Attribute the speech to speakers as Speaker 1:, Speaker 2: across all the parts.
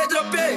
Speaker 1: aí, dropei.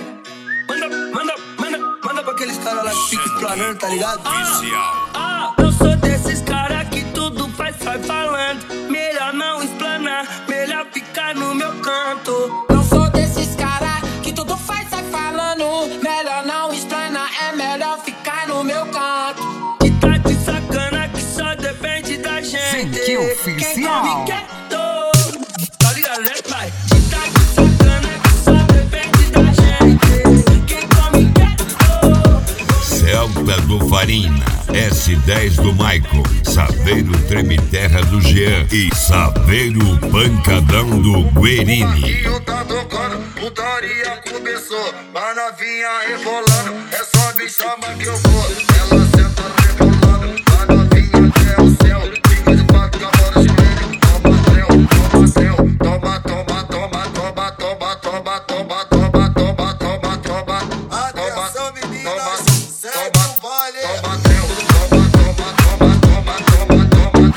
Speaker 1: Manda pra aqueles caras lá que ficam explanando, tá ligado?
Speaker 2: Eu sou desses caras que tudo faz, sai falando. Melhor não explanar, melhor ficar no meu canto.
Speaker 3: Eu sou desses caras que tudo faz, sai falando. Melhor não explanar, é melhor ficar no meu canto.
Speaker 2: Que tá de sacana que só depende da gente.
Speaker 4: Que oficial.
Speaker 2: Quem come quieto, tá ligado, né, pai? Que tá de sacana que só depende da gente. Quem come quieto.
Speaker 5: Celta do Farina, S10 do Michael, Saveiro Treme Terra do Jean e Saveiro Pancadão do Guerini.
Speaker 6: Marquinho tá tocando, putaria começou, a novinha rebolando, é só me chamar que eu vou. Ela senta rebolando, a novinha quer o céu, fica de quatro com a bola de joelho. Toma trel, toma céu, toma, toma, toma, toma, toma, toma, toma, toma, toma, toma, toma.
Speaker 7: Atenção, meninas, segue o baile.
Speaker 6: Toma trel, toma, toma, toma, toma, toma, toma,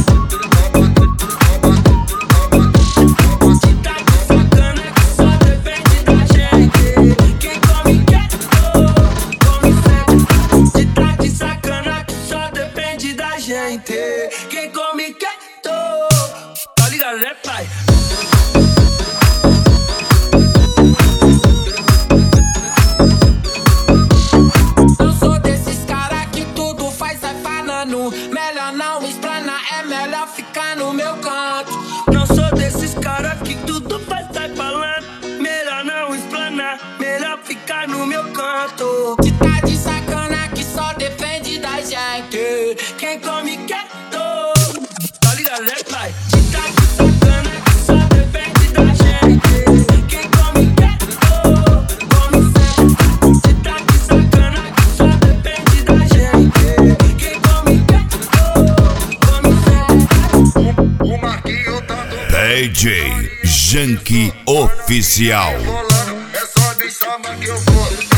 Speaker 2: Que tá de sacana que só depende da gente. Quem come quieto, come sempre. Que tá de sacana que só depende da gente. Quem come quieto, tá ligado, né, pai?
Speaker 3: Eu sou desses caras que tudo faz, sai falando. Melhor não explanar, é melhor ficar no meu canto.
Speaker 2: Não sou desses caras que tudo faz, sai falando. Melhor não explanar, melhor ficar no meu canto.
Speaker 3: Que tá de sacana que só depende da gente.
Speaker 2: Quem come quieto, tá ligado, né, pai? Que tá de sacana que só depende da gente. Quem come quieto, come sempre. Que tá de sacana que só depende da gente. Quem come quieto, come sempre.
Speaker 6: o Marquinho tá tocando.
Speaker 5: DJ Janky Oficial.
Speaker 6: Rebolando, é só me chamar que eu vou.